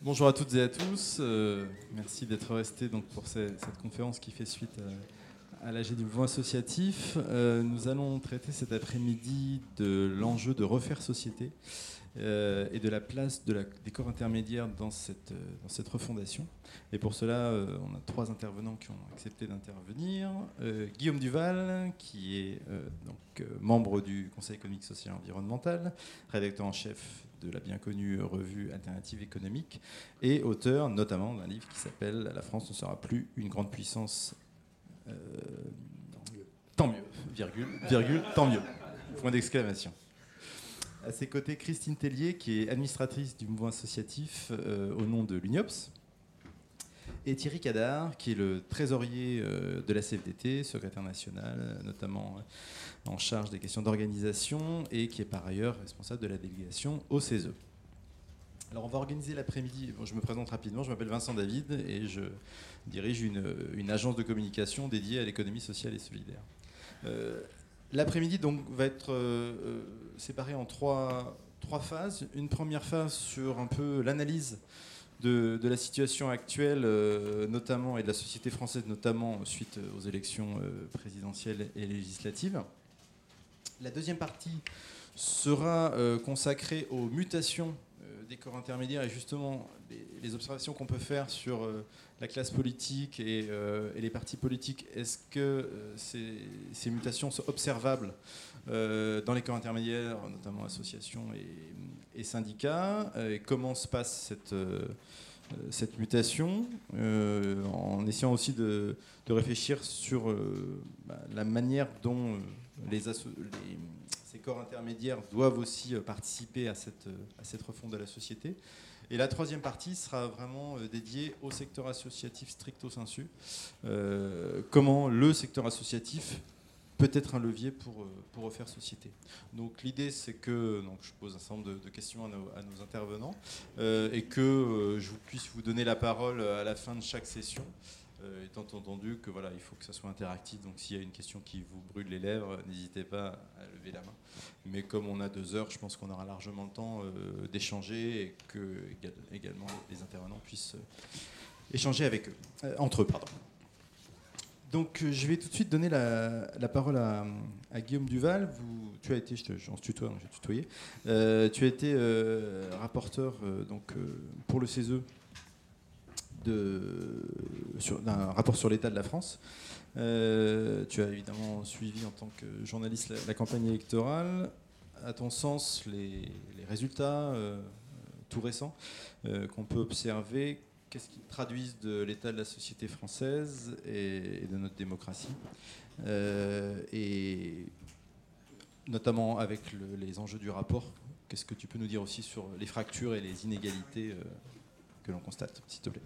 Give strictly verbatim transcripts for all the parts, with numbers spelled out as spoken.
Bonjour à toutes et à tous. Euh, merci d'être restés donc, pour ces, cette conférence qui fait suite à, à l'A G du mouvement associatif. Euh, nous allons traiter cet après-midi de l'enjeu de refaire société euh, et de la place de la, des corps intermédiaires dans cette, dans cette refondation. Et pour cela, euh, on a trois intervenants qui ont accepté d'intervenir. Euh, Guillaume Duval, qui est euh, donc, euh, membre du Conseil économique, social et environnemental, rédacteur en chef de la bien connue revue Alternative économique, et auteur notamment d'un livre qui s'appelle « La France ne sera plus une grande puissance, euh, tant mieux, virgule, virgule, tant mieux », point d'exclamation. À ses côtés, Christine Tellier, qui est administratrice du mouvement associatif euh, au nom de l'UNIOPS, et Thierry Cadard, qui est le trésorier euh, de la C F D T, secrétaire national, notamment euh, en charge des questions d'organisation, et qui est par ailleurs responsable de la délégation au C E S E. Alors on va organiser l'après-midi, bon, je me présente rapidement, je m'appelle Vincent David et je dirige une, une agence de communication dédiée à l'économie sociale et solidaire. Euh, l'après-midi donc va être euh, séparé en trois, trois phases. Une première phase sur un peu l'analyse De, de la situation actuelle, euh, notamment, et de la société française, notamment suite aux élections euh, présidentielles et législatives. La deuxième partie sera euh, consacrée aux mutations euh, des corps intermédiaires et justement les, les observations qu'on peut faire sur euh, la classe politique et, euh, et les partis politiques. Est-ce que euh, ces, ces mutations sont observables euh, dans les corps intermédiaires, notamment associations et, et syndicats, et comment se passe cette, euh, cette mutation, euh, en essayant aussi de, de réfléchir sur euh, bah, la manière dont les, asso- les, ces corps intermédiaires doivent aussi participer à cette, à cette refonte de la société. Et la troisième partie sera vraiment dédiée au secteur associatif stricto sensu. Euh, comment le secteur associatif peut être un levier pour, pour refaire société. Donc l'idée, c'est que donc, je pose un certain nombre de, de questions à nos, à nos intervenants euh, et que euh, je puisse vous donner la parole à la fin de chaque session, euh, étant entendu que voilà, il faut que ça soit interactif. Donc s'il y a une question qui vous brûle les lèvres, n'hésitez pas à lever la main. Mais comme on a deux heures, je pense qu'on aura largement le temps euh, d'échanger et que également les intervenants puissent euh, échanger avec eux, euh, entre eux, pardon. Donc je vais tout de suite donner la, la parole à, à Guillaume Duval. Vous, tu as été, je te, on se tutoie, je vais tutoyer. Euh, tu as été euh, rapporteur euh, donc, euh, pour le C E S E de, sur, d'un rapport sur l'état de la France. Euh, tu as évidemment suivi en tant que journaliste la, la campagne électorale. À ton sens, les, les résultats euh, tout récents euh, qu'on peut observer, qu'est-ce qu'ils traduisent de l'état de la société française et, et de notre démocratie, euh, et notamment avec le, les enjeux du rapport, qu'est-ce que tu peux nous dire aussi sur les fractures et les inégalités euh, que l'on constate, s'il te plaît.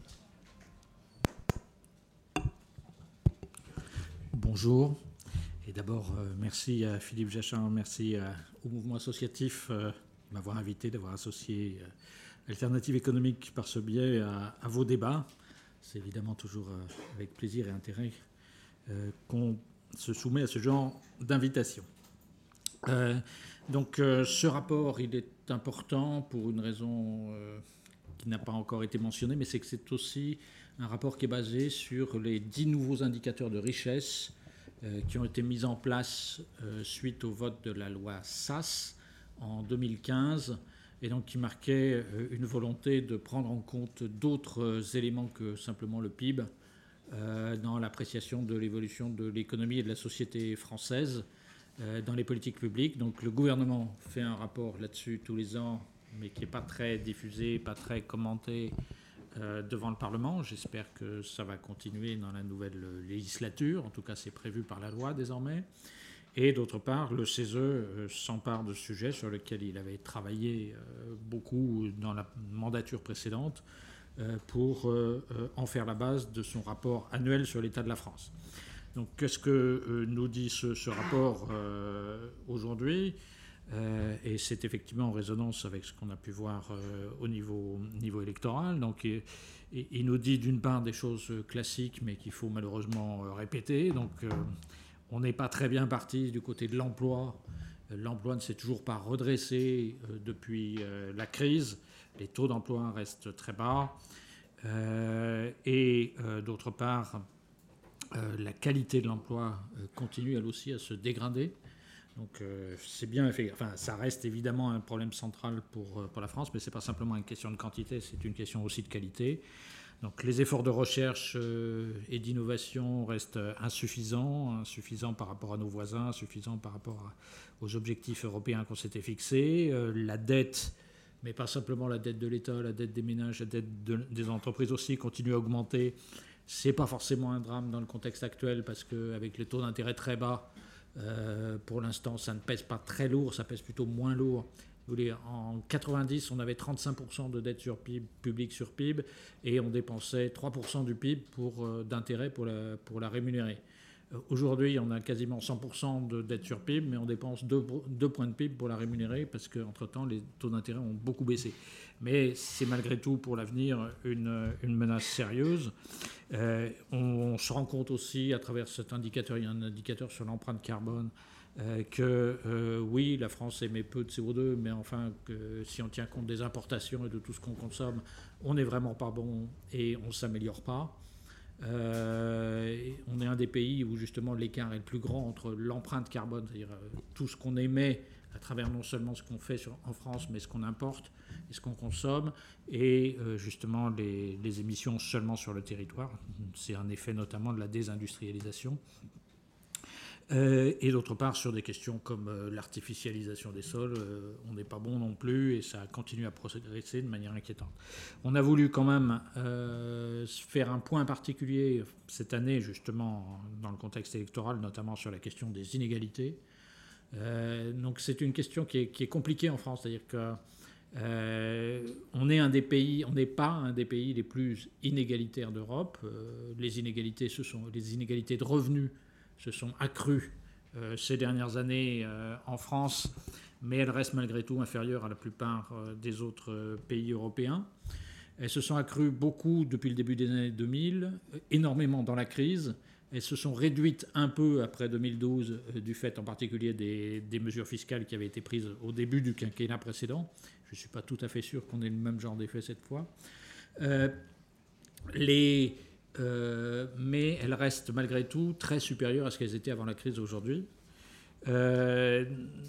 Bonjour. Et d'abord, euh, merci à Philippe Jachin, merci à, au mouvement associatif euh, de m'avoir invité, d'avoir associé euh, Alternative économique par ce biais à, à vos débats. C'est évidemment toujours euh, avec plaisir et intérêt euh, qu'on se soumet à ce genre d'invitation. Euh, donc euh, ce rapport, il est important pour une raison euh, qui n'a pas encore été mentionnée, mais c'est que c'est aussi un rapport qui est basé sur les dix nouveaux indicateurs de richesse euh, qui ont été mis en place euh, suite au vote de la loi S A S en deux mille quinze, et donc qui marquait une volonté de prendre en compte d'autres éléments que simplement le P I B euh, dans l'appréciation de l'évolution de l'économie et de la société française euh, dans les politiques publiques. Donc le gouvernement fait un rapport là-dessus tous les ans, mais qui n'est pas très diffusé, pas très commenté euh, devant le Parlement. J'espère que ça va continuer dans la nouvelle législature. En tout cas, c'est prévu par la loi désormais. Et d'autre part, le C E S E s'empare de ce sujet sur lequel il avait travaillé beaucoup dans la mandature précédente pour en faire la base de son rapport annuel sur l'état de la France. Donc qu'est-ce que nous dit ce, ce rapport euh, aujourd'hui euh, et c'est effectivement en résonance avec ce qu'on a pu voir euh, au niveau, niveau électoral. Donc il, il nous dit d'une part des choses classiques mais qu'il faut malheureusement répéter. Donc euh, on n'est pas très bien parti du côté de l'emploi. L'emploi ne s'est toujours pas redressé depuis la crise. les taux d'emploi restent très bas. Euh, et euh, d'autre part, euh, la qualité de l'emploi euh, continue elle aussi à se dégrader. Donc euh, c'est bien, enfin, ça reste évidemment un problème central pour, pour la France, mais ce n'est pas simplement une question de quantité, c'est une question aussi de qualité. Donc les efforts de recherche euh, et d'innovation restent insuffisants, insuffisants par rapport à nos voisins, insuffisants par rapport à, aux objectifs européens qu'on s'était fixés. Euh, la dette, mais pas simplement la dette de l'État, la dette des ménages, la dette de, des entreprises aussi continue à augmenter. Ce n'est pas forcément un drame dans le contexte actuel parce qu'avec les taux d'intérêt très bas, euh, pour l'instant ça ne pèse pas très lourd, ça pèse plutôt moins lourd. En quatre-vingt-dix, on avait trente-cinq pour cent de dette sur P I B, publique sur P I B, et on dépensait trois pour cent du P I B pour, euh, d'intérêt pour la, pour la rémunérer. Euh, aujourd'hui, on a quasiment cent pour cent de dette sur P I B, mais on dépense deux points de P I B pour la rémunérer parce qu'entre-temps, les taux d'intérêt ont beaucoup baissé. Mais c'est malgré tout, pour l'avenir, une, une menace sérieuse. Euh, on, on se rend compte aussi, à travers cet indicateur, il y a un indicateur sur l'empreinte carbone, Euh, que euh, oui, la France émet peu de C O deux, mais enfin, que si on tient compte des importations et de tout ce qu'on consomme, on n'est vraiment pas bon et on ne s'améliore pas. Euh, on est un des pays où justement l'écart est le plus grand entre l'empreinte carbone, c'est-à-dire euh, tout ce qu'on émet à travers non seulement ce qu'on fait sur, en France, mais ce qu'on importe et ce qu'on consomme, et euh, justement les, les émissions seulement sur le territoire. C'est un effet notamment de la désindustrialisation. Euh, et d'autre part, sur des questions comme euh, l'artificialisation des sols, euh, on n'est pas bon non plus et ça continue à progresser de manière inquiétante. On a voulu quand même euh, faire un point particulier cette année, justement, dans le contexte électoral, notamment sur la question des inégalités. Euh, donc c'est une question qui est, qui est compliquée en France, c'est-à-dire que euh, on est un des pays, on n'est pas un des pays les plus inégalitaires d'Europe. Euh, les inégalités, ce sont les inégalités de revenus se sont accrues euh, ces dernières années euh, en France, mais elles restent malgré tout inférieures à la plupart euh, des autres euh, pays européens. Elles se sont accrues beaucoup depuis le début des années deux mille, euh, énormément dans la crise. Elles se sont réduites un peu après deux mille douze, euh, du fait en particulier des, des mesures fiscales qui avaient été prises au début du quinquennat précédent. Je ne suis pas tout à fait sûr qu'on ait le même genre d'effet cette fois. Euh, les... Euh, mais elles restent malgré tout très supérieures à ce qu'elles étaient avant la crise aujourd'hui. Euh,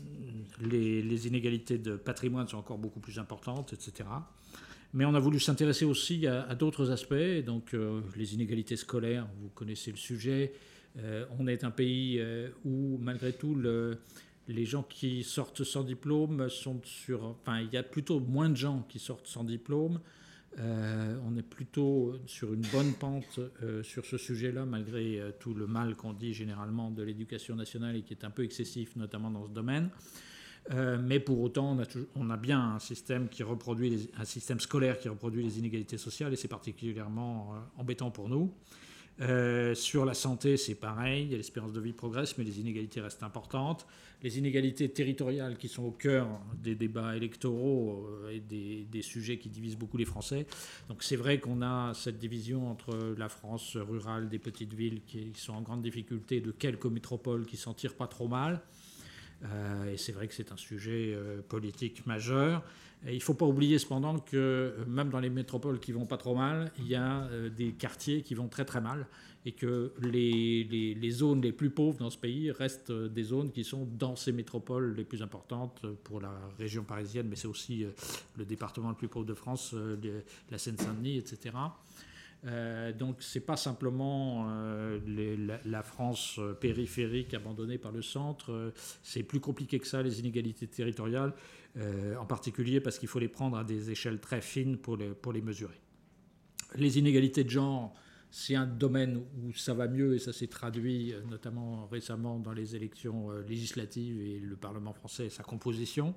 les, les inégalités de patrimoine sont encore beaucoup plus importantes, et cetera. Mais on a voulu s'intéresser aussi à, à d'autres aspects, donc euh, les inégalités scolaires, vous connaissez le sujet. Euh, on est un pays euh, où malgré tout le, les gens qui sortent sans diplôme sont sur... Enfin, il y a plutôt moins de gens qui sortent sans diplôme. Euh, on est plutôt sur une bonne pente euh, sur ce sujet-là, malgré euh, tout le mal qu'on dit généralement de l'éducation nationale et qui est un peu excessif, notamment dans ce domaine. Euh, mais pour autant, on a, toujours, on a bien un système, qui reproduit les, un système scolaire qui reproduit les inégalités sociales, et c'est particulièrement euh, embêtant pour nous. Euh, sur la santé, c'est pareil, l'espérance de vie progresse, mais les inégalités restent importantes. Les inégalités territoriales qui sont au cœur des débats électoraux euh, et des, des sujets qui divisent beaucoup les Français. Donc c'est vrai qu'on a cette division entre la France rurale, des petites villes qui sont en grande difficulté, de quelques métropoles qui s'en tirent pas trop mal. Euh, et c'est vrai que c'est un sujet euh, politique majeur. Et il ne faut pas oublier cependant que euh, même dans les métropoles qui ne vont pas trop mal, il y a euh, des quartiers qui vont très très mal, et que les, les, les zones les plus pauvres dans ce pays restent euh, des zones qui sont dans ces métropoles les plus importantes pour la région parisienne, mais c'est aussi euh, le département le plus pauvre de France, euh, la Seine-Saint-Denis, et cetera. Euh, donc c'est pas simplement euh, les, la, la France périphérique abandonnée par le centre, euh, c'est plus compliqué que ça, les inégalités territoriales, euh, en particulier parce qu'il faut les prendre à des échelles très fines pour les, pour les mesurer. Les inégalités de genre, c'est un domaine où ça va mieux, et ça s'est traduit notamment récemment dans les élections législatives et le Parlement français et sa composition.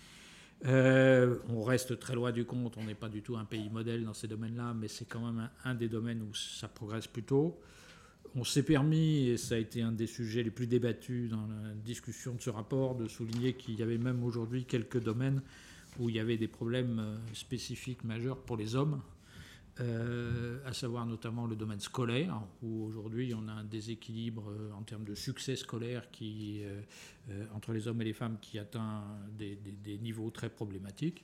Euh, on reste très loin du compte, on n'est pas du tout un pays modèle dans ces domaines-là, mais c'est quand même un, un des domaines où ça progresse plutôt. On s'est permis, et ça a été un des sujets les plus débattus dans la discussion de ce rapport, de souligner qu'il y avait même aujourd'hui quelques domaines où il y avait des problèmes spécifiques majeurs pour les hommes, euh, à savoir notamment le domaine scolaire, où aujourd'hui on a un déséquilibre en termes de succès scolaire qui, euh, euh, entre les hommes et les femmes qui atteint des, des, des niveaux très problématiques.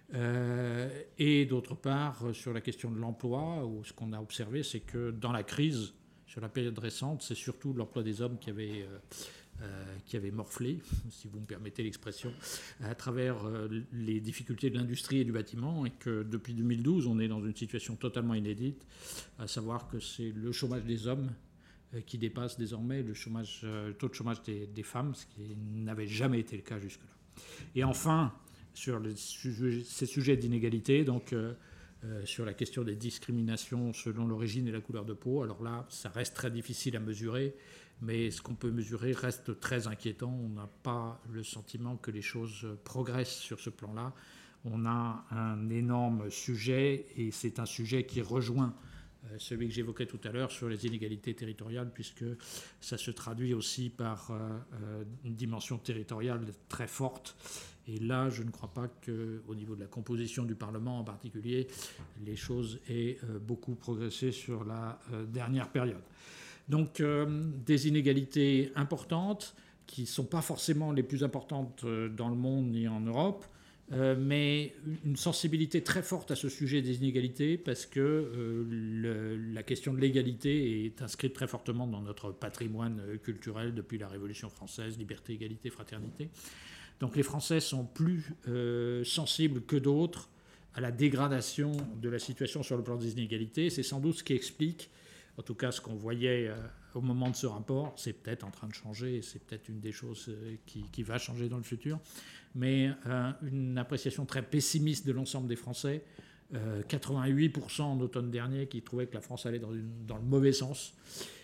Euh, et d'autre part, sur la question de l'emploi, où ce qu'on a observé, c'est que dans la crise, sur la période récente, c'est surtout l'emploi des hommes qui avait, euh, euh, qui avait morflé, si vous me permettez l'expression, à travers euh, les difficultés de l'industrie et du bâtiment, et que depuis deux mille douze, on est dans une situation totalement inédite, à savoir que c'est le chômage des hommes euh, qui dépasse désormais le, chômage, euh, le taux de chômage des, des femmes, ce qui n'avait jamais été le cas jusque-là. Et enfin, sur les sujets, ces sujets d'inégalité, donc euh, euh, sur la question des discriminations selon l'origine et la couleur de peau, alors là, ça reste très difficile à mesurer, mais ce qu'on peut mesurer reste très inquiétant. On n'a pas le sentiment que les choses progressent sur ce plan-là. On a un énorme sujet, et c'est un sujet qui rejoint euh, celui que j'évoquais tout à l'heure sur les inégalités territoriales, puisque ça se traduit aussi par euh, une dimension territoriale très forte. Et là, je ne crois pas qu'au niveau de la composition du Parlement en particulier, les choses aient euh, beaucoup progressé sur la euh, dernière période. Donc, euh, des inégalités importantes qui ne sont pas forcément les plus importantes euh, dans le monde ni en Europe, euh, mais une sensibilité très forte à ce sujet des inégalités parce que euh, le, la question de l'égalité est inscrite très fortement dans notre patrimoine culturel depuis la Révolution française, liberté, égalité, fraternité. Donc les Français sont plus euh, sensibles que d'autres à la dégradation de la situation sur le plan des inégalités. C'est sans doute ce qui explique, en tout cas ce qu'on voyait euh, au moment de ce rapport, c'est peut-être en train de changer, c'est peut-être une des choses euh, qui, qui va changer dans le futur, mais euh, une appréciation très pessimiste de l'ensemble des Français, euh, quatre-vingt-huit pour cent en automne dernier qui trouvaient que la France allait dans, une, dans le mauvais sens.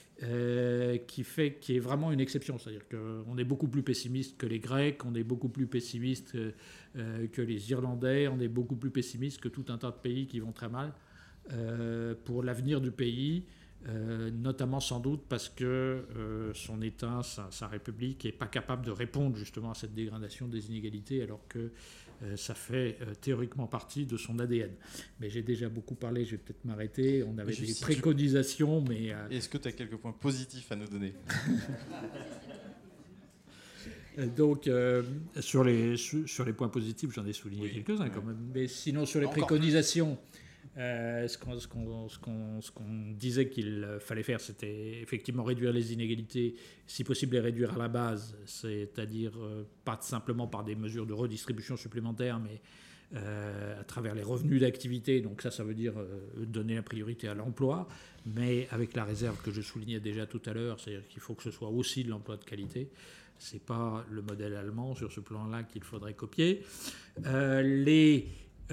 Euh, qui fait qui est vraiment une exception, c'est-à-dire qu'on est beaucoup plus pessimiste que les Grecs, on est beaucoup plus pessimiste euh, que les Irlandais, on est beaucoup plus pessimiste que tout un tas de pays qui vont très mal euh, pour l'avenir du pays, euh, notamment sans doute parce que euh, son État, sa, sa République, n'est pas capable de répondre justement à cette dégradation des inégalités, alors que Euh, ça fait euh, théoriquement partie de son A D N. Mais j'ai déjà beaucoup parlé, je vais peut-être m'arrêter. On avait des préconisations, tu... mais... Euh... Est-ce que tu as quelques points positifs à nous donner? Donc, euh, sur, les, sur les points positifs, j'en ai souligné oui. quelques-uns oui. quand même. Mais sinon, sur les Encore préconisations, euh, ce, qu'on, ce, qu'on, ce, qu'on, ce qu'on disait qu'il fallait faire, c'était effectivement réduire les inégalités, si possible les réduire à la base, c'est-à-dire euh, pas simplement par des mesures de redistribution supplémentaires, mais euh, à travers les revenus d'activité. Donc ça, ça veut dire euh, donner la priorité à l'emploi, mais avec la réserve que je soulignais déjà tout à l'heure, c'est-à-dire qu'il faut que ce soit aussi de l'emploi de qualité. Ce n'est pas le modèle allemand sur ce plan-là qu'il faudrait copier. Euh, les...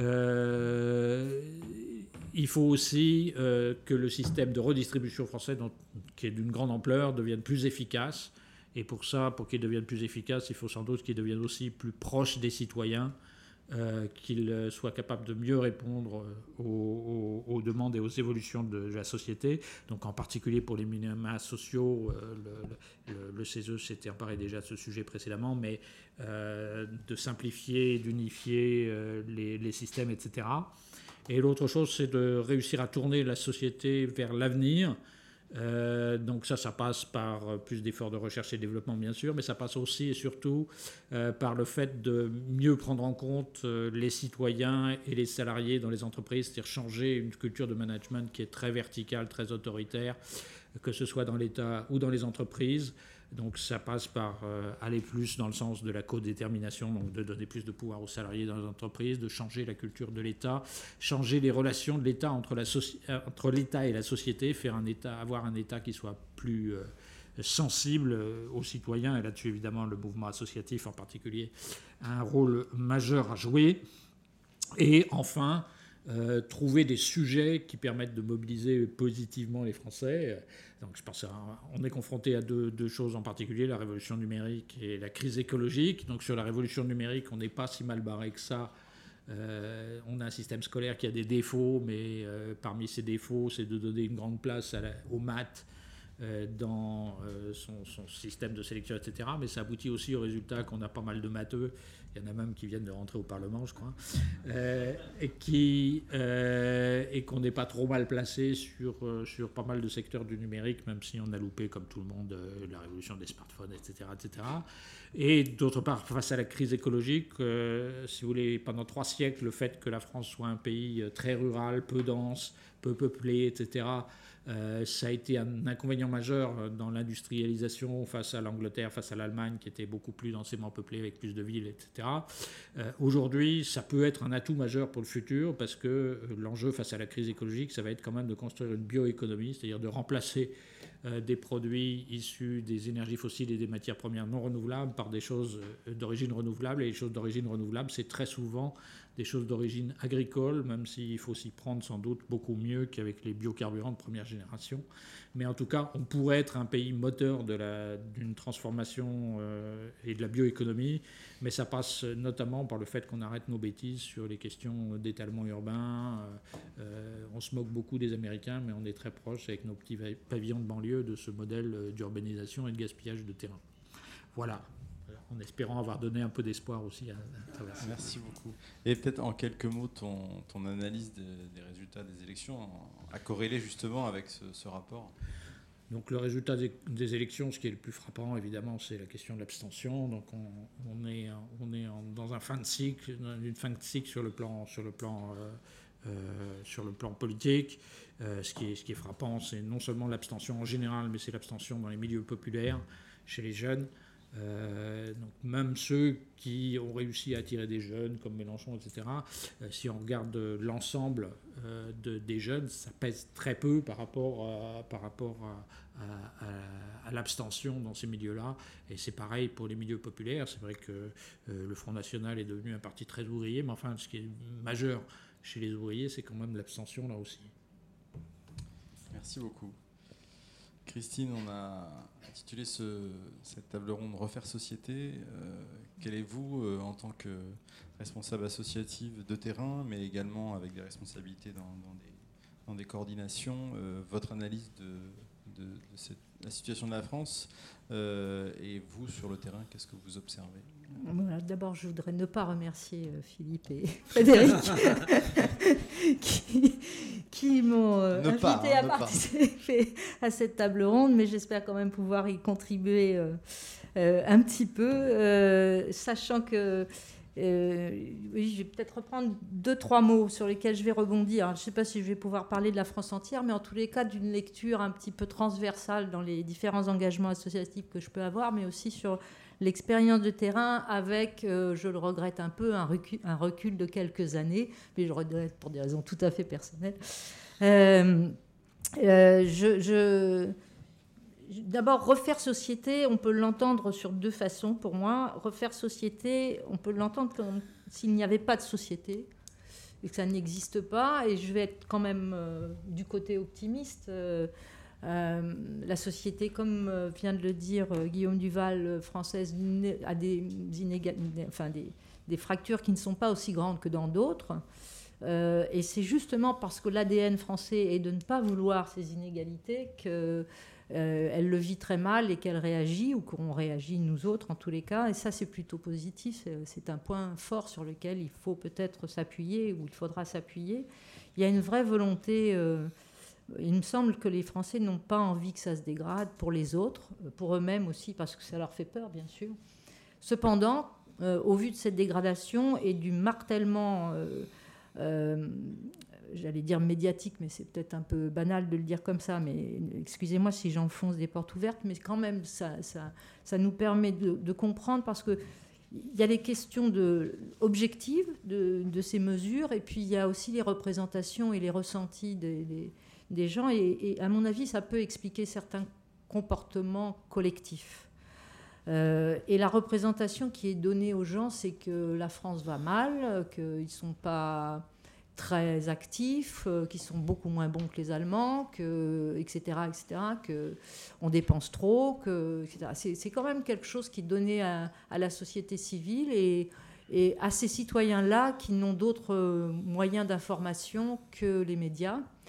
Euh, il faut aussi euh, que le système de redistribution français, dont, qui est d'une grande ampleur, devienne plus efficace. Et pour ça, pour qu'il devienne plus efficace, il faut sans doute qu'il devienne aussi plus proche des citoyens, euh, qu'il soit capable de mieux répondre aux, aux, aux demandes et aux évolutions de la société. Donc en particulier pour les minima sociaux, euh, le, le, le C E S E s'était emparé déjà de ce sujet précédemment, mais euh, de simplifier, d'unifier euh, les, les systèmes, et cetera. Et l'autre chose, c'est de réussir à tourner la société vers l'avenir. Euh, donc ça, ça passe par plus d'efforts de recherche et développement, bien sûr, mais ça passe aussi et surtout euh, par le fait de mieux prendre en compte euh, les citoyens et les salariés dans les entreprises, c'est-à-dire changer une culture de management qui est très verticale, très autoritaire, que ce soit dans l'État ou dans les entreprises. Donc ça passe par euh, aller plus dans le sens de la codétermination, donc de donner plus de pouvoir aux salariés dans les entreprises, de changer la culture de l'État, changer les relations de l'État entre, la soci- entre l'État et la société, faire un État, avoir un État qui soit plus euh, sensible euh, aux citoyens. Et là-dessus, évidemment, le mouvement associatif en particulier a un rôle majeur à jouer. Et enfin, Euh, trouver des sujets qui permettent de mobiliser positivement les Français. Donc je pense qu'on est confronté à deux, deux choses en particulier, la révolution numérique et la crise écologique. Donc sur la révolution numérique, on n'est pas si mal barré que ça. Euh, on a un système scolaire qui a des défauts, mais euh, parmi ces défauts, c'est de donner une grande place à la, aux maths, euh, dans euh, son, son système de sélection, et cetera. Mais ça aboutit aussi au résultat qu'on a pas mal de matheux. Il y en a même qui viennent de rentrer au Parlement, je crois, euh, et, qui, euh, et qu'on n'est pas trop mal placé sur, euh, sur pas mal de secteurs du numérique, même si on a loupé, comme tout le monde, euh, la révolution des smartphones, et cetera, et cetera. Et d'autre part, face à la crise écologique, euh, si vous voulez, pendant trois siècles, le fait que la France soit un pays très rural, peu dense, peu peuplé, et cetera, Euh, ça a été un inconvénient majeur dans l'industrialisation face à l'Angleterre, face à l'Allemagne, qui était beaucoup plus densément peuplée avec plus de villes, et cetera. Euh, aujourd'hui, ça peut être un atout majeur pour le futur parce que l'enjeu face à la crise écologique, ça va être quand même de construire une bioéconomie, c'est-à-dire de remplacer euh, des produits issus des énergies fossiles et des matières premières non renouvelables par des choses d'origine renouvelable. Et les choses d'origine renouvelable, c'est très souvent des choses d'origine agricole, même s'il faut s'y prendre sans doute beaucoup mieux qu'avec les biocarburants de première génération. Mais en tout cas, on pourrait être un pays moteur de la, d'une transformation euh, et de la bioéconomie, mais ça passe notamment par le fait qu'on arrête nos bêtises sur les questions d'étalement urbain. Euh, on se moque beaucoup des Américains, mais on est très proche avec nos petits pavillons de banlieue de ce modèle d'urbanisation et de gaspillage de terrain. Voilà. En espérant avoir donné un peu d'espoir aussi à, à travers ça. Merci beaucoup. Et peut-être en quelques mots, ton, ton analyse des, des résultats des élections a corrélé justement avec ce, ce rapport. Donc le résultat des, des élections, ce qui est le plus frappant, évidemment, c'est la question de l'abstention. Donc on, on est, on est en, dans un fin de cycle, une fin de cycle sur le plan, sur le plan, euh, euh, sur le plan politique. Euh, ce, qui est, ce qui est frappant, c'est non seulement l'abstention en général, mais c'est l'abstention dans les milieux populaires, chez les jeunes. Euh, donc même ceux qui ont réussi à attirer des jeunes comme Mélenchon, et cetera, euh, si on regarde l'ensemble euh, de, des jeunes, ça pèse très peu par rapport à, par rapport à, à, à, à l'abstention dans ces milieux-là. Et c'est pareil pour les milieux populaires. C'est vrai que euh, le Front National est devenu un parti très ouvrier, mais enfin, ce qui est majeur chez les ouvriers, c'est quand même l'abstention là aussi. Merci beaucoup. Christine, on a intitulé ce, cette table ronde « Refaire société ». Euh, quel est vous, euh, en tant que responsable associative de terrain, mais également avec des responsabilités dans, dans, des, dans des coordinations, euh, votre analyse de, de, de cette, la situation de la France euh, et vous, sur le terrain, qu'est-ce que vous observez ? Voilà, d'abord, je voudrais ne pas remercier Philippe et Frédéric qui, qui m'ont euh, invité pas, hein, à participer à cette table ronde, mais j'espère quand même pouvoir y contribuer euh, euh, un petit peu, euh, sachant que euh, oui, je vais peut-être reprendre deux, trois mots sur lesquels je vais rebondir. Je ne sais pas si je vais pouvoir parler de la France entière, mais en tous les cas, d'une lecture un petit peu transversale dans les différents engagements associatifs que je peux avoir, mais aussi sur l'expérience de terrain avec, euh, je le regrette un peu, un recul, un recul de quelques années, mais je le regrette pour des raisons tout à fait personnelles. Euh, euh, je, je, d'abord, refaire société, on peut l'entendre sur deux façons pour moi. Refaire société, on peut l'entendre comme s'il n'y avait pas de société et que ça n'existe pas. Et je vais être quand même euh, du côté optimiste. Euh, Euh, la société, comme euh, vient de le dire euh, Guillaume Duval, euh, française, a des, inégal... enfin, des, des fractures qui ne sont pas aussi grandes que dans d'autres. Euh, et c'est justement parce que l'A D N français est de ne pas vouloir ces inégalités qu'elle euh, le vit très mal et qu'elle réagit, ou qu'on réagit nous autres en tous les cas. Et ça, c'est plutôt positif. C'est, c'est un point fort sur lequel il faut peut-être s'appuyer, ou il faudra s'appuyer. Il y a une vraie volonté... Euh, Il me semble que les Français n'ont pas envie que ça se dégrade pour les autres, pour eux-mêmes aussi, parce que ça leur fait peur, bien sûr. Cependant, euh, au vu de cette dégradation et du martèlement, euh, euh, j'allais dire médiatique, mais c'est peut-être un peu banal de le dire comme ça, mais excusez-moi si j'enfonce des portes ouvertes, mais quand même, ça, ça, ça nous permet de, de comprendre, parce que il y a les questions de, objectives de, de ces mesures, et puis il y a aussi les représentations et les ressentis des, des des gens, et, et à mon avis, ça peut expliquer certains comportements collectifs. Euh, et la représentation qui est donnée aux gens, c'est que la France va mal, qu'ils ne sont pas très actifs, qu'ils sont beaucoup moins bons que les Allemands, que, et cetera, et cetera, qu'on dépense trop, que, et cetera. C'est, c'est quand même quelque chose qui est donné à, à la société civile et, et à ces citoyens-là qui n'ont d'autres moyens d'information que les médias.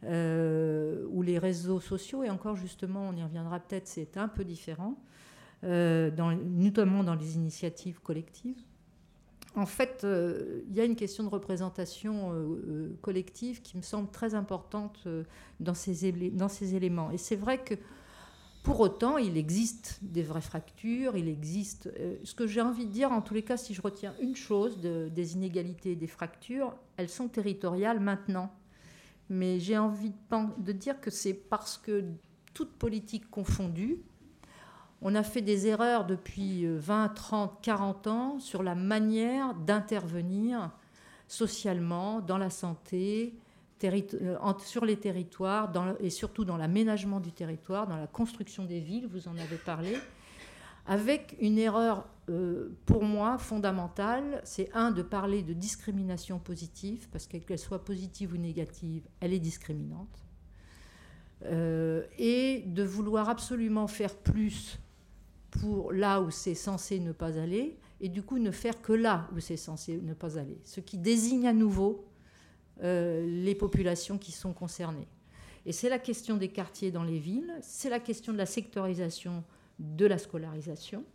euh, où les réseaux sociaux, et encore justement, on y reviendra peut-être, c'est un peu différent, euh, dans, notamment dans les initiatives collectives. En fait, euh, il y a une question de représentation euh, euh, collective qui me semble très importante euh, dans, ces élé- dans ces éléments. Et c'est vrai que, pour autant, il existe des vraies fractures, il existe... Euh, ce que j'ai envie de dire, en tous les cas, si je retiens une chose de, des inégalités et des fractures, elles sont territoriales maintenant. Mais j'ai envie de, pen- de dire que c'est parce que, toute politique confondue, on a fait des erreurs depuis vingt, trente, quarante ans sur la manière d'intervenir socialement, dans la santé, sur les territoires dans, et surtout dans l'aménagement du territoire, dans la construction des villes, vous en avez parlé, avec une erreur, euh, pour moi, fondamentale. C'est un, de parler de discrimination positive, parce qu'elle soit positive ou négative, elle est discriminante. Euh, et de vouloir absolument faire plus pour là où c'est censé ne pas aller, et du coup ne faire que là où c'est censé ne pas aller. Ce qui désigne à nouveau euh, les populations qui sont concernées. Et c'est la question des quartiers dans les villes, c'est la question de la sectorisation de la scolarisation,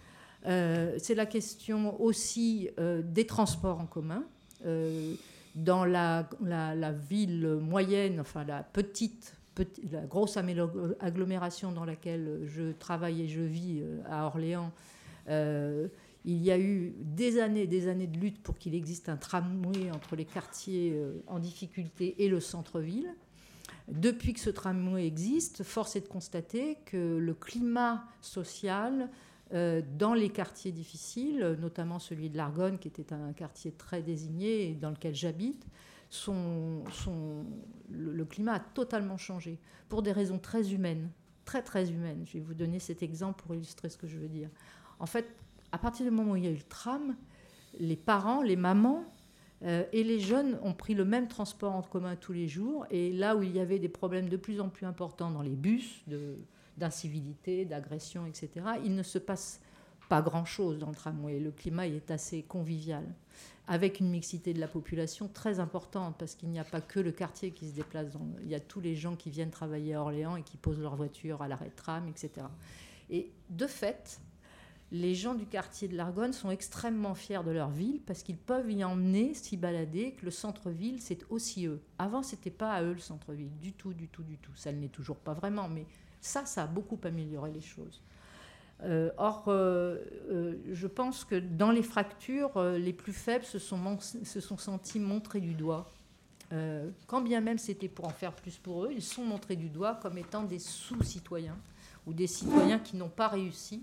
euh, c'est la question aussi euh, des transports en commun. Euh, dans la, la, la ville moyenne, enfin la petite la grosse agglomération dans laquelle je travaille et je vis à Orléans, euh, il y a eu des années des années de lutte pour qu'il existe un tramway entre les quartiers en difficulté et le centre-ville. Depuis que ce tramway existe, force est de constater que le climat social euh, dans les quartiers difficiles, notamment celui de l'Argonne, qui était un quartier très désigné et dans lequel j'habite, Son, son, le, le climat a totalement changé pour des raisons très humaines, très très humaines. Je vais vous donner cet exemple pour illustrer ce que je veux dire. En fait, à partir du moment où il y a eu le tram, les parents, les mamans euh, et les jeunes ont pris le même transport en commun tous les jours. Et là où il y avait des problèmes de plus en plus importants dans les bus, de, d'incivilité, d'agression, et cetera, il ne se passe pas grand-chose dans le tramway. Le climat est assez convivial, avec une mixité de la population très importante, parce qu'il n'y a pas que le quartier qui se déplace. Dans, il y a tous les gens qui viennent travailler à Orléans et qui posent leur voiture à l'arrêt de tram, et cetera. Et de fait, les gens du quartier de l'Argonne sont extrêmement fiers de leur ville, parce qu'ils peuvent y emmener, s'y balader, que le centre-ville, c'est aussi eux. Avant, ce n'était pas à eux le centre-ville, du tout, du tout, du tout. Ça ne l'est toujours pas vraiment, mais ça, ça a beaucoup amélioré les choses. Euh, or, euh, euh, je pense que dans les fractures, euh, les plus faibles se sont, mon- se sont sentis montrés du doigt. Euh, quand bien même c'était pour en faire plus pour eux, ils sont montrés du doigt comme étant des sous-citoyens ou des citoyens qui n'ont pas réussi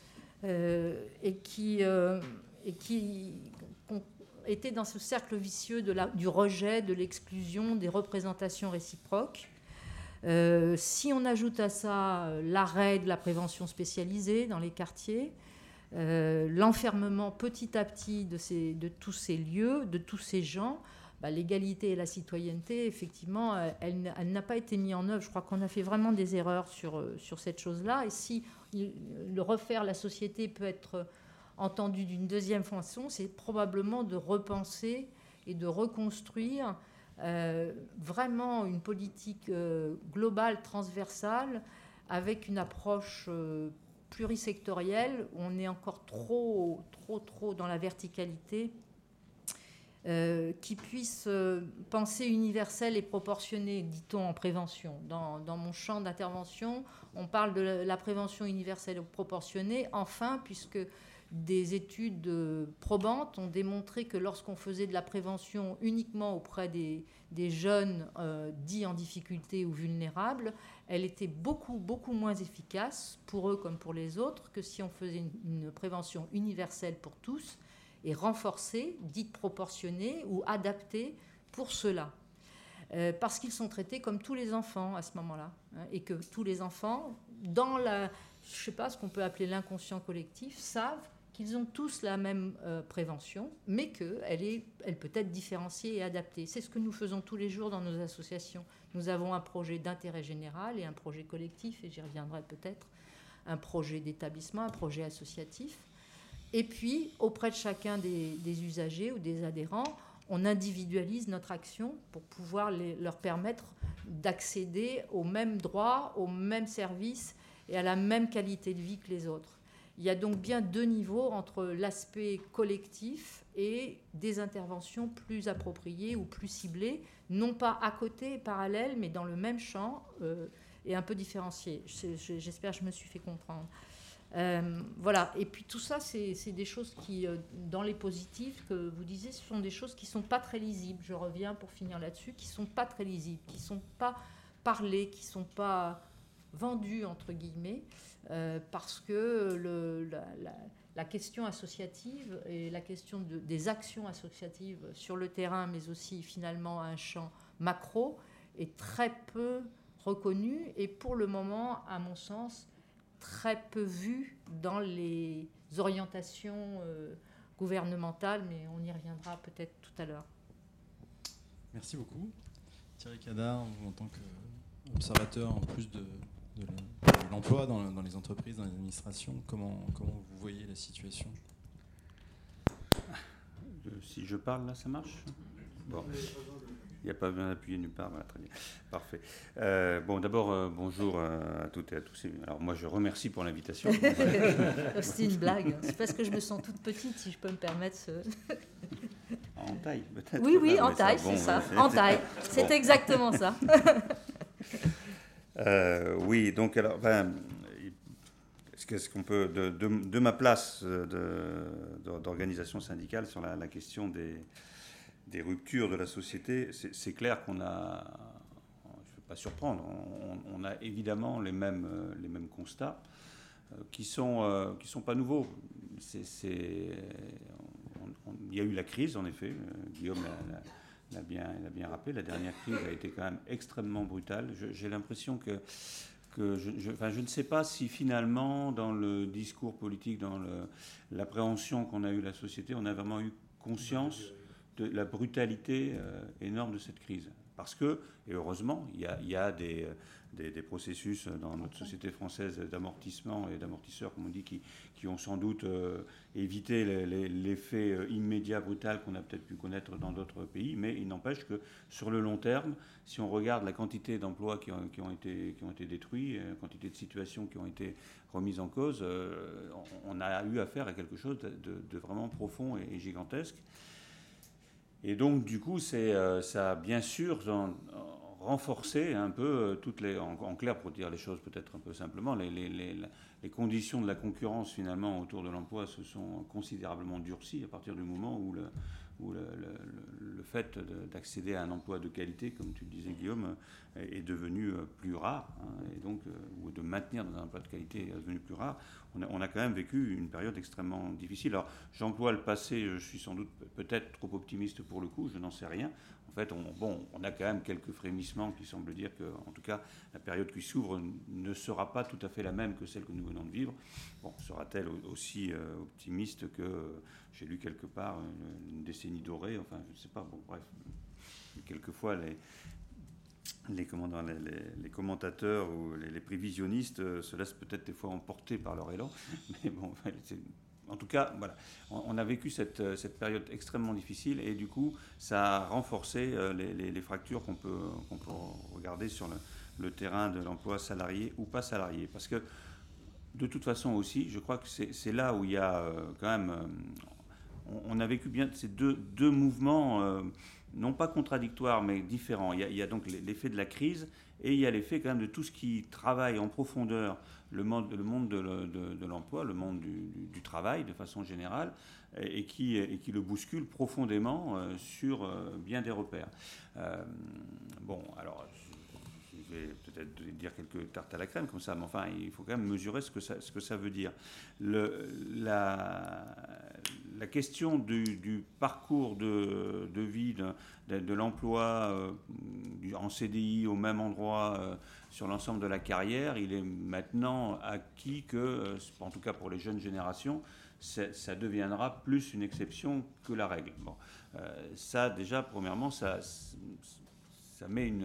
euh, et qui, euh, et qui étaient dans ce cercle vicieux de la, du rejet, de l'exclusion, des représentations réciproques. Euh, si on ajoute à ça euh, l'arrêt de la prévention spécialisée dans les quartiers, euh, l'enfermement petit à petit de, ces, de tous ces lieux, de tous ces gens, bah, l'égalité et la citoyenneté, effectivement, elle, elle n'a pas été mise en œuvre. Je crois qu'on a fait vraiment des erreurs sur, sur cette chose-là. Et si le refaire la société peut être entendu d'une deuxième façon, c'est probablement de repenser et de reconstruire Euh, vraiment une politique euh, globale, transversale, avec une approche euh, plurisectorielle, où on est encore trop, trop, trop dans la verticalité, euh, qui puisse euh, penser universel et proportionné, dit-on en prévention. Dans, dans mon champ d'intervention, on parle de la, la prévention universelle et proportionnée, enfin, puisque des études probantes ont démontré que lorsqu'on faisait de la prévention uniquement auprès des, des jeunes euh, dits en difficulté ou vulnérables, elle était beaucoup, beaucoup moins efficace pour eux comme pour les autres que si on faisait une, une prévention universelle pour tous et renforcée, dite proportionnée ou adaptée pour ceux-là. Euh, parce qu'ils sont traités comme tous les enfants à ce moment-là, hein, et que tous les enfants, dans la, je sais pas, ce qu'on peut appeler l'inconscient collectif, savent qu'ils ont tous la même euh, prévention, mais qu'elle est, elle peut être différenciée et adaptée. C'est ce que nous faisons tous les jours dans nos associations. Nous avons un projet d'intérêt général et un projet collectif, et j'y reviendrai peut-être, un projet d'établissement, un projet associatif. Et puis, auprès de chacun des, des usagers ou des adhérents, on individualise notre action pour pouvoir les, leur permettre d'accéder aux mêmes droits, aux mêmes services et à la même qualité de vie que les autres. Il y a donc bien deux niveaux entre l'aspect collectif et des interventions plus appropriées ou plus ciblées, non pas à côté et parallèles, mais dans le même champ euh, et un peu différenciées. J'espère que je me suis fait comprendre. Euh, voilà, et puis tout ça, c'est des choses qui, euh, dans les positifs que vous disiez, ce sont des choses qui ne sont pas très lisibles, je reviens pour finir là-dessus, qui ne sont pas très lisibles, qui ne sont pas parlées, qui ne sont pas vendues, entre guillemets, euh, parce que le, la, la, la question associative et la question de, des actions associatives sur le terrain, mais aussi finalement à un champ macro, est très peu reconnue et pour le moment, à mon sens, très peu vu dans les orientations euh, gouvernementales, mais on y reviendra peut-être tout à l'heure. Merci beaucoup. Thierry Cadar, en tant qu'observateur en plus de, de l'emploi dans, dans les entreprises, dans les administrations, comment, comment vous voyez la situation? Si je parle là, ça marche? Bon. Il n'y a pas besoin d'appuyer nulle part. Voilà, très bien. Parfait. Euh, bon, d'abord, euh, bonjour à toutes et à tous. Alors, moi, je remercie pour l'invitation. C'est une blague. C'est parce que je me sens toute petite, si je peux me permettre ce... En taille, peut-être. Oui, oui, en taille, c'est ça. En taille. C'est exactement ça. euh, oui, donc, alors, ben, est-ce qu'on peut, de, de, de ma place d'organisation syndicale sur la, la question des... des ruptures de la société, c'est clair qu'on a, je ne vais pas surprendre, on, on a évidemment les mêmes, les mêmes constats euh, qui ne sont, euh, qui sont pas nouveaux. C'est, c'est, on, on, il y a eu la crise, en effet, euh, Guillaume l'a bien, bien rappelé, la dernière crise a été quand même extrêmement brutale. J'ai l'impression que, que je, je, enfin, je ne sais pas si finalement, dans le discours politique, dans l'appréhension qu'on a eue de la société, on a vraiment eu conscience de la brutalité euh, énorme de cette crise. Parce que, et heureusement, il y a, il y a des, des, des processus dans notre société française d'amortissement et d'amortisseurs, comme on dit, qui, qui ont sans doute euh, évité l'effet immédiat brutal qu'on a peut-être pu connaître dans d'autres pays, mais il n'empêche que sur le long terme, si on regarde la quantité d'emplois qui ont, qui, ont été, qui ont été détruits, la quantité de situations qui ont été remises en cause, euh, on a eu affaire à quelque chose de, de, de vraiment profond et, et gigantesque. Et donc, du coup, c'est, euh, ça a bien sûr en, en renforcé un peu euh, toutes les, en, en clair, pour dire les choses peut-être un peu simplement, les, les, les, les conditions de la concurrence finalement autour de l'emploi se sont considérablement durcies à partir du moment où le, où le, le, le fait d'accéder à un emploi de qualité, comme tu le disais Guillaume, est devenu plus rare, hein, et donc, ou de maintenir dans un emploi de qualité est devenu plus rare. On a, on a quand même vécu une période extrêmement difficile. Alors, j'emploie le passé, je suis sans doute peut-être trop optimiste pour le coup, je n'en sais rien. En fait, on, bon, on a quand même quelques frémissements qui semblent dire que, en tout cas, la période qui s'ouvre ne sera pas tout à fait la même que celle que nous venons de vivre. Bon, sera-t-elle aussi euh, optimiste que, euh, j'ai lu quelque part, une, une décennie dorée, enfin, je ne sais pas, bon, bref. Quelquefois, les, les, les, les, les commentateurs ou les, les prévisionnistes euh, se laissent peut-être des fois emporter par leur élan, mais bon, c'est... En tout cas, voilà, on a vécu cette, cette période extrêmement difficile et du coup, ça a renforcé les, les, les fractures qu'on peut, qu'on peut regarder sur le, le terrain de l'emploi salarié ou pas salarié. Parce que, de toute façon aussi, je crois que c'est là où il y a quand même... On a vécu bien ces deux, deux mouvements, non pas contradictoires, mais différents. Il y a, il y a donc l'effet de la crise et il y a l'effet quand même de tout ce qui travaille en profondeur le monde, le monde de, de, de l'emploi, le monde du, du, du travail de façon générale, et, et, qui, et qui le bouscule profondément euh, sur euh, bien des repères. Euh, bon, alors, je, je vais peut-être dire quelques tartes à la crème comme ça, mais enfin, il faut quand même mesurer ce que ça, ce que ça veut dire. Le, la, la question du, du parcours de, de vie, de, de, de l'emploi euh, en C D I au même endroit euh, sur l'ensemble de la carrière, il est maintenant acquis que, euh, en tout cas pour les jeunes générations, ça deviendra plus une exception que la règle. Bon, euh, ça déjà, premièrement, ça, ça met une,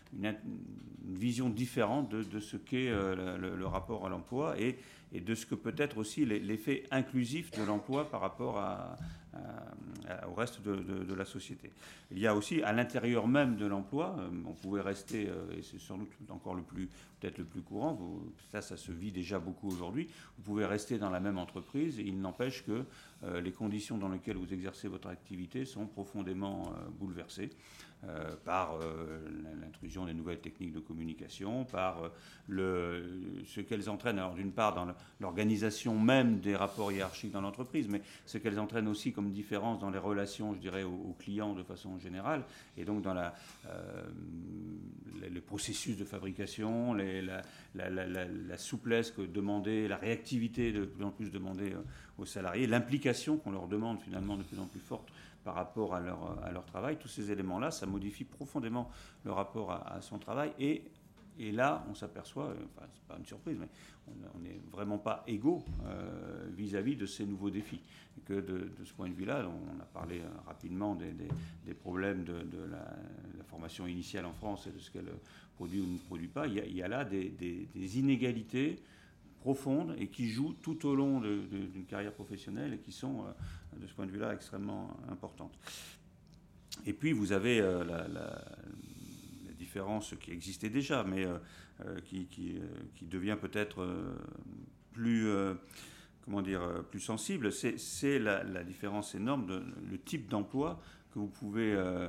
une, une vision différente de, de ce qu'est euh, le, le rapport à l'emploi et, et de ce que peut être aussi l'effet inclusif de l'emploi par rapport à, à, à, au reste de, de, de la société. Il y a aussi à l'intérieur même de l'emploi, euh, on pouvait rester, euh, et c'est sans doute encore le plus, peut-être le plus courant, vous, ça, ça se vit déjà beaucoup aujourd'hui, vous pouvez rester dans la même entreprise, et il n'empêche que euh, les conditions dans lesquelles vous exercez votre activité sont profondément euh, bouleversées. Euh, par euh, l'intrusion des nouvelles techniques de communication, par euh, le, ce qu'elles entraînent, alors d'une part dans l'organisation même des rapports hiérarchiques dans l'entreprise, mais ce qu'elles entraînent aussi comme différence dans les relations, je dirais, aux, aux clients de façon générale, et donc dans la, euh, les, les processus de fabrication, les, la, la, la, la, la souplesse que demandait, la réactivité de plus en plus demandée aux salariés, l'implication qu'on leur demande finalement de plus en plus forte par rapport à leur, à leur travail. Tous ces éléments-là, ça modifie profondément le rapport à, à son travail. Et, et là, on s'aperçoit, enfin, c'est pas une surprise, mais on n'est vraiment pas égaux euh, vis-à-vis de ces nouveaux défis. Et que de, de ce point de vue-là, on a parlé rapidement des, des, des problèmes de, de la, la formation initiale en France et de ce qu'elle produit ou ne produit pas. Il y a, il y a là des, des, des inégalités profondes et qui jouent tout au long d'une carrière professionnelle et qui sont, euh, de ce point de vue-là, extrêmement importantes. Et puis, vous avez euh, la, la, la différence qui existait déjà, mais euh, qui, qui, euh, qui devient peut-être euh, plus, euh, comment dire, plus sensible. C'est la, la différence énorme de le type d'emploi que vous pouvez... Euh,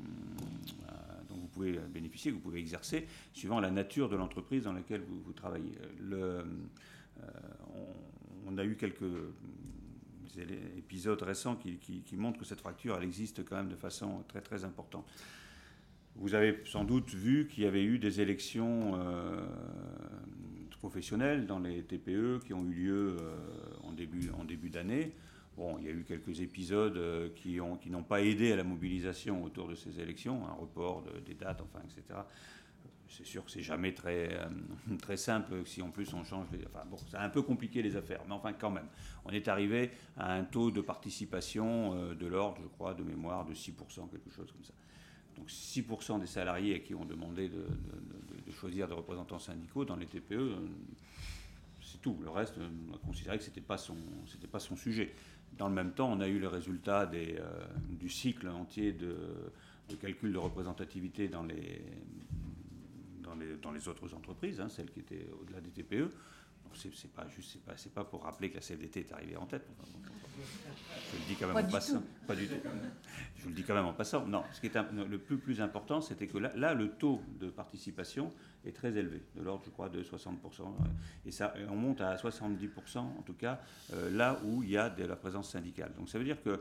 dont vous pouvez bénéficier, que vous pouvez exercer, suivant la nature de l'entreprise dans laquelle vous, vous travaillez. Le, euh, on, on a eu quelques épisodes récents qui, qui, qui montrent que cette fracture, elle existe quand même de façon très très importante. Vous avez sans doute vu qu'il y avait eu des élections euh, professionnelles dans les T P E qui ont eu lieu euh, en début, en début d'année. Bon, il y a eu quelques épisodes euh, qui n'ont qui n'ont pas aidé à la mobilisation autour de ces élections, un report de, des dates, enfin, et cetera. C'est sûr que c'est jamais très, euh, très simple si en plus on change les... Enfin bon, c'est un peu compliqué les affaires, mais enfin quand même. On est arrivé à un taux de participation euh, de l'ordre, je crois, de mémoire, de six pour cent, quelque chose comme ça. Donc six pour cent des salariés à qui on demandait de, de, de, de choisir des représentants syndicaux dans les T P E, euh, c'est tout. Le reste, on a considéré que ce n'était pas son, c'était pas son sujet. Dans le même temps, on a eu le résultat des, euh, du cycle entier de, de calcul de représentativité dans les, dans les, dans les autres entreprises, hein, celles qui étaient au-delà des T P E. C'est pas juste, c'est pas, c'est pas pour rappeler que la C F D T est arrivée en tête. Enfin, bon, je le dis quand même pas en passant. Tout. Pas du tout. Je vous le dis quand même en passant. Non, ce qui est un, le plus, plus important, c'était que là, là, le taux de participation est très élevé, de l'ordre, je crois, de soixante pour cent. Et ça, on monte à soixante-dix pour cent, en tout cas, euh, là où il y a de la présence syndicale. Donc ça veut dire que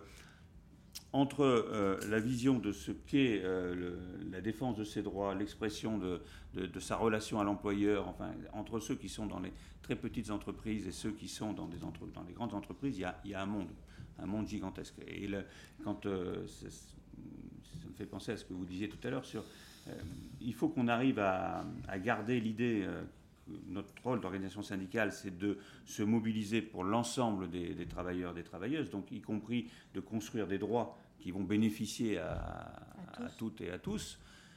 entre euh, la vision de ce qu'est euh, la défense de ses droits, l'expression de, de, de sa relation à l'employeur, enfin, entre ceux qui sont dans les très petites entreprises et ceux qui sont dans, des entre, dans les grandes entreprises, il y, a, il y a un monde, un monde gigantesque. Et le, quand euh, ça me fait penser à ce que vous disiez tout à l'heure sur, euh, il faut qu'on arrive à, à garder l'idée. Euh, Notre rôle d'organisation syndicale, c'est de se mobiliser pour l'ensemble des, des travailleurs, des travailleuses, donc y compris de construire des droits qui vont bénéficier à, à, à toutes et à tous,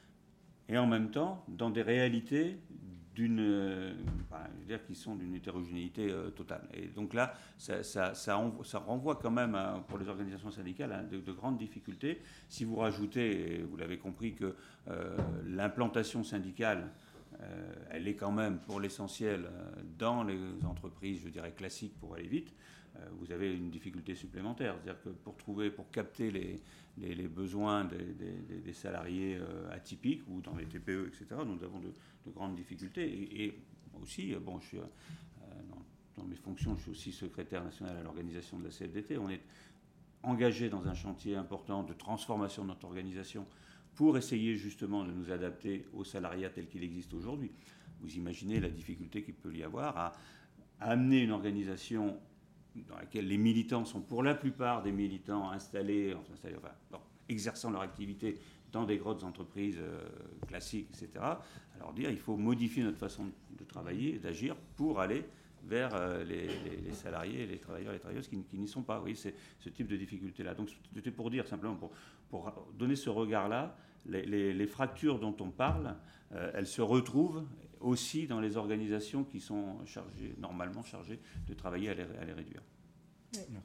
et en même temps dans des réalités d'une, enfin, je veux dire, qui sont d'une hétérogénéité euh, totale. Et donc là, ça, ça, ça, envoie, ça renvoie quand même à, pour les organisations syndicales à de, de grandes difficultés. Si vous rajoutez, et vous l'avez compris, que euh, l'implantation syndicale, Euh, elle est quand même pour l'essentiel euh, dans les entreprises, je dirais classiques pour aller vite, euh, vous avez une difficulté supplémentaire. C'est-à-dire que pour trouver, pour capter les, les, les besoins des, des, des salariés euh, atypiques ou dans les T P E, et cetera, nous avons de, de grandes difficultés. Et, et aussi, bon, je suis, euh, dans, dans mes fonctions, je suis aussi secrétaire national à l'organisation de la C F D T. On est engagé dans un chantier important de transformation de notre organisation pour essayer justement de nous adapter au salariat tel qu'il existe aujourd'hui. Vous imaginez la difficulté qu'il peut y avoir à, à amener une organisation dans laquelle les militants sont pour la plupart des militants installés, enfin, enfin, bon, exerçant leur activité dans des grosses entreprises euh, classiques, et cetera. Alors dire, il faut modifier notre façon de travailler, d'agir pour aller vers euh, les, les, les salariés, les travailleurs et les travailleuses qui, qui n'y sont pas. Oui, c'est ce type de difficulté-là. Donc c'était pour dire simplement, pour, pour donner ce regard-là, les, les, les fractures dont on parle, euh, elles se retrouvent aussi dans les organisations qui sont chargées, normalement chargées de travailler à les, à les réduire. Oui.